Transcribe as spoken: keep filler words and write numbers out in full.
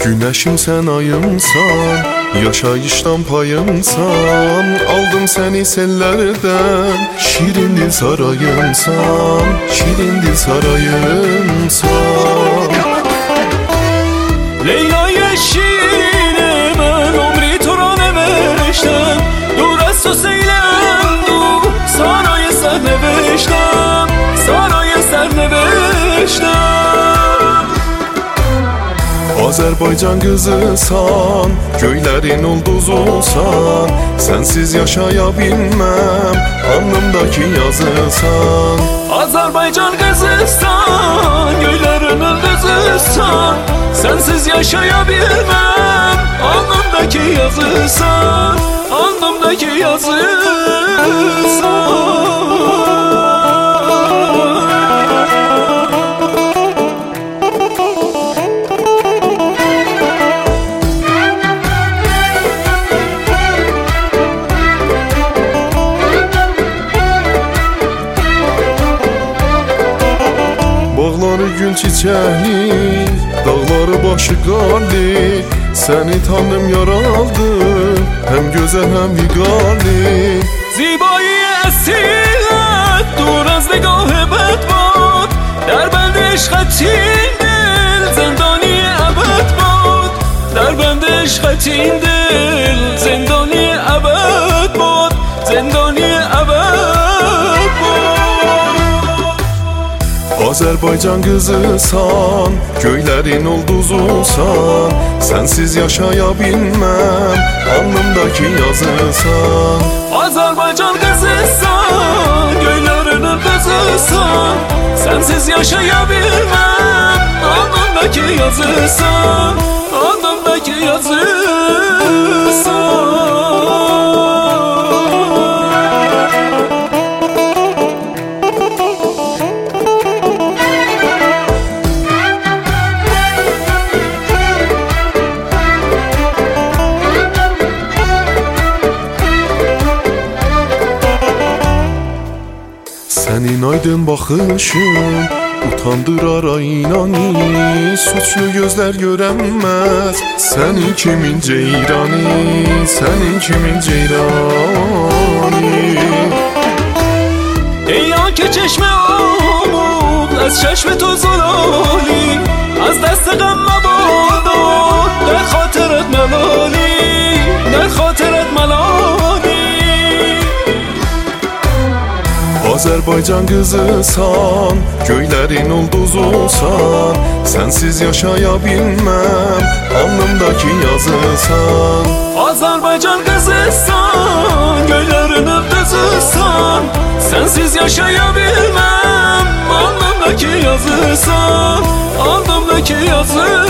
Güneşim sen ayımsan, yaşayıştan payımsan. Aldım seni sellerden, şirin dil sarayımsan, şirin dil sarayımsan. Leyla yeşile ben umri tura neveştem, dure sözeylem du sarayı ser neveştem, sarayı ser neveştem. Azerbaycan kızısan, göylerin ulduzusan. Sensiz yaşayabilmem, alnımdaki yazısan. Azerbaycan kızısan, göylerin ulduzusan. Sensiz yaşayabilmem, alnımdaki yazısan, alnımdaki yazısan. Bağları gül çiçeği, dağları başı qarlı. Seni tanrım yaraldı, hem güzel hem vigarlı. Zibayı esilet, dur az nigah bedbad. Derbend işqetin dil, zindani ebed bad. Derbend işqetin dil, zindani ebed bad, zindani ebed bad. Azerbaycan kızısan, göylerin ulduzusan. Sensiz yaşayabilmem, alnımdaki yazısan. Azerbaycan kızısan, göylerin ulduzusan. Sensiz yaşayabilmem, alnımdaki yazısan, alnımdaki yazısan. Senin aydın bakışın utandırar aynani. Suçlu gözler göremez, senin kimin ceyrani, senin kimin ceyrani. Ey yanki çeşme umut, az çeşme تو زلالی. از دست غم مبادا در خاطرت ملالی، در خاطرت ملالی. Azerbaycan kızısan, göylerin ulduzusan. Sensiz yaşayabilmem, alnımdaki yazısan. Azerbaycan kızısan, göylerin ulduzusan. Sensiz yaşayabilmem, alnımdaki yazısan, alnımdaki yazısan.